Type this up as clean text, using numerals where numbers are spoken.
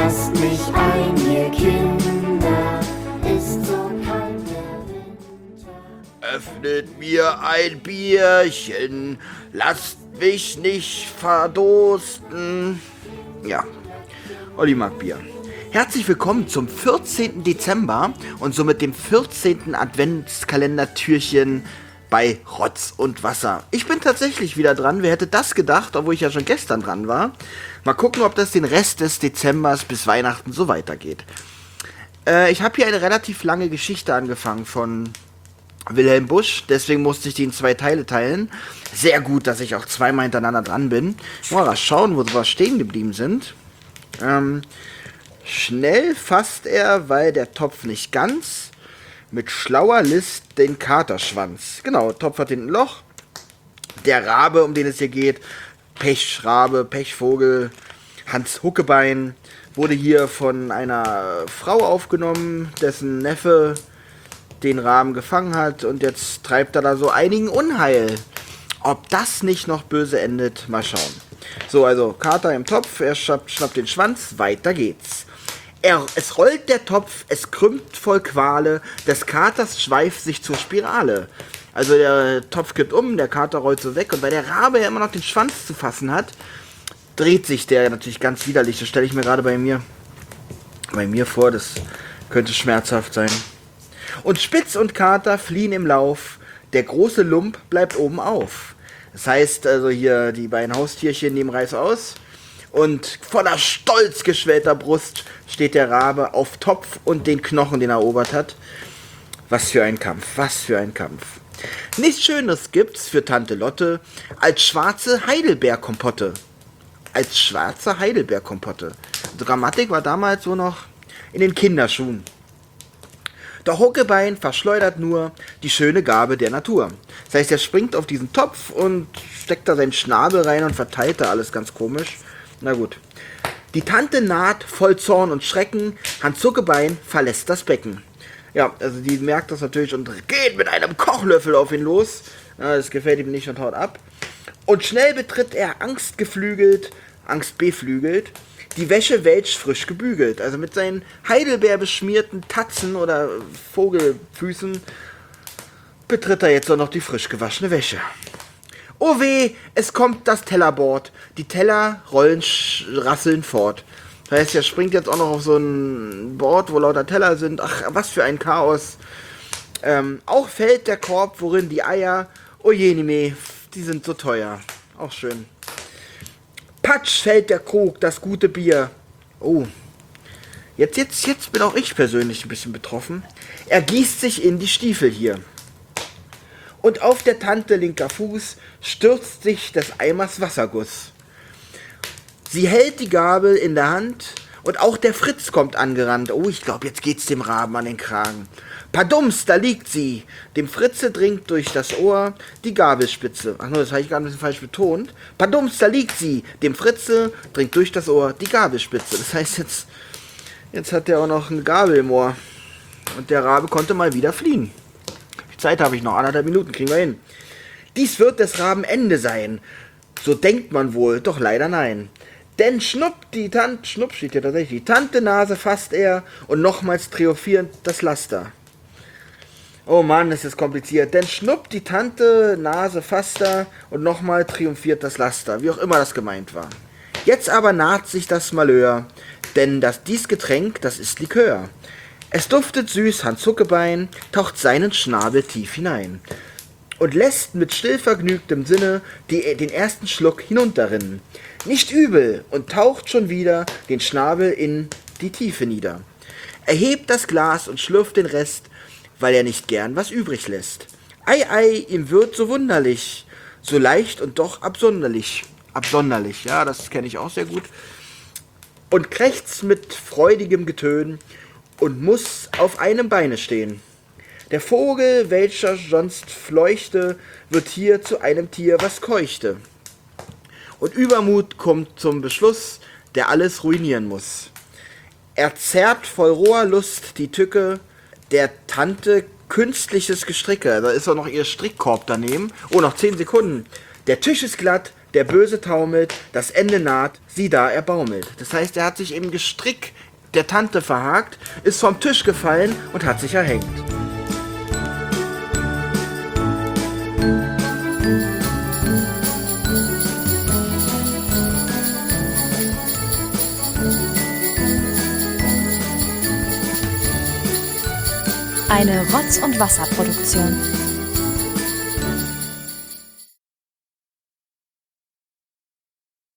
lasst mich ein, ihr Kinder, ist so kalt der Winter. Öffnet mir ein Bierchen, lasst mich nicht verdursten. Ja, Olli mag Bier. Herzlich willkommen zum 14. Dezember und somit dem 14. Adventskalendertürchen bei Rotz und Wasser. Ich bin tatsächlich wieder dran. Wer hätte das gedacht, obwohl ich ja schon gestern dran war. Mal gucken, ob das den Rest des Dezembers bis Weihnachten so weitergeht. Ich habe hier eine relativ lange Geschichte angefangen von Wilhelm Busch, deswegen musste ich die in 2 Teile teilen. Sehr gut, dass ich auch zweimal hintereinander dran bin. Mal schauen, wo wir stehen geblieben sind. Schnell fasst er, weil der Topf nicht ganz, mit schlauer List den Katerschwanz. Genau, Topf hat hinten ein Loch. Der Rabe, um den es hier geht, Pechrabe, Pechvogel, Hans Huckebein, wurde hier von einer Frau aufgenommen, dessen Neffe den Raben gefangen hat und jetzt treibt er da so einigen Unheil. Ob das nicht noch böse endet, mal schauen. So, also Kater im Topf, er schnappt den Schwanz, weiter geht's. Es rollt der Topf, es krümmt voll Quale, des Katers Schweif sich zur Spirale. Also der Topf kippt um, der Kater rollt so weg und weil der Rabe ja immer noch den Schwanz zu fassen hat, dreht sich der natürlich ganz widerlich. Das stelle ich mir gerade bei mir vor, das könnte schmerzhaft sein. Und Spitz und Kater fliehen im Lauf, der große Lump bleibt oben auf. Das heißt also hier, die beiden Haustierchen nehmen Reiß aus und voller stolz geschwellter Brust steht der Rabe auf Topf und den Knochen, den er erobert hat. Was für ein Kampf, was für ein Kampf. Nichts Schöneres gibt's für Tante Lotte als schwarze Heidelbeerkompotte. Als schwarze Heidelbeerkompotte. Die Grammatik war damals so noch in den Kinderschuhen. Doch Huckebein verschleudert nur die schöne Gabe der Natur. Das heißt, er springt auf diesen Topf und steckt da seinen Schnabel rein und verteilt da alles ganz komisch. Na gut. Die Tante naht voll Zorn und Schrecken, Hans Huckebein verlässt das Becken. Ja, also die merkt das natürlich und geht mit einem Kochlöffel auf ihn los. Ja, das gefällt ihm nicht und haut ab. Und schnell betritt er angstbeflügelt, die Wäsche welch frisch gebügelt. Also mit seinen Heidelbeer beschmierten Tatzen oder Vogelfüßen betritt er jetzt auch noch die frisch gewaschene Wäsche. Oh weh, es kommt das Tellerbord. Die Teller rollen rasseln fort. Das heißt, er springt jetzt auch noch auf so ein Board, wo lauter Teller sind. Ach, was für ein Chaos. Auch fällt der Korb, worin die Eier, oh je, die sind so teuer. Auch schön. Patsch fällt der Krug, das gute Bier. Oh, jetzt bin auch ich persönlich ein bisschen betroffen. Er gießt sich in die Stiefel hier. Und auf der Tante linker Fuß stürzt sich des Eimers Wasserguss. Sie hält die Gabel in der Hand und auch der Fritz kommt angerannt. Oh, ich glaube, jetzt geht's dem Raben an den Kragen. Padums, da liegt sie. Dem Fritze dringt durch das Ohr die Gabelspitze. Ach no, das habe ich gerade ein bisschen falsch betont. Padums, da liegt sie. Dem Fritze dringt durch das Ohr die Gabelspitze. Das heißt, jetzt hat er auch noch eine Gabel im Ohr. Und der Rabe konnte mal wieder fliehen. Zeit habe ich noch, 1,5 Minuten, kriegen wir hin. Dies wird des Raben Ende sein. So denkt man wohl, doch leider nein. Denn Schnupp steht hier tatsächlich, die Tante Nase fasst er und nochmals triumphierend das Laster. Oh Mann, das ist kompliziert. Denn Schnupp, die Tante Nase fasst er und nochmal triumphiert das Laster, wie auch immer das gemeint war. Jetzt aber naht sich das Malheur, denn dies Getränk, das ist Likör. Es duftet süß, Hans Huckebein taucht seinen Schnabel tief hinein und lässt mit stillvergnügtem Sinne den ersten Schluck hinunterrinnen. Nicht übel und taucht schon wieder den Schnabel in die Tiefe nieder. Er hebt das Glas und schlürft den Rest, weil er nicht gern was übrig lässt. Ei, ei, ihm wird so wunderlich, so leicht und doch absonderlich. Absonderlich, ja, das kenne ich auch sehr gut. Und krächzt mit freudigem Getön und muss auf einem Beine stehen. Der Vogel, welcher sonst fleuchte, wird hier zu einem Tier, was keuchte. Und Übermut kommt zum Beschluss, der alles ruinieren muss. Er zerrt voll roher Lust die Tücke der Tante künstliches Gestricke. Da ist auch noch ihr Strickkorb daneben. Oh, noch 10 Sekunden. Der Tisch ist glatt, der Böse taumelt, das Ende naht, sieh da, er baumelt. Das heißt, er hat sich im Gestrick der Tante verhakt, ist vom Tisch gefallen und hat sich erhängt. Eine Rotz- und Wasserproduktion.